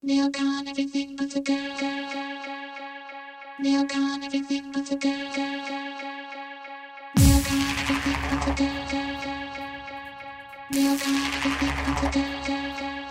Nail gone, everything but the girl. Nail gone, everything but the girl. Nail gone, everything but the girl. Nail gone, everything but the girl.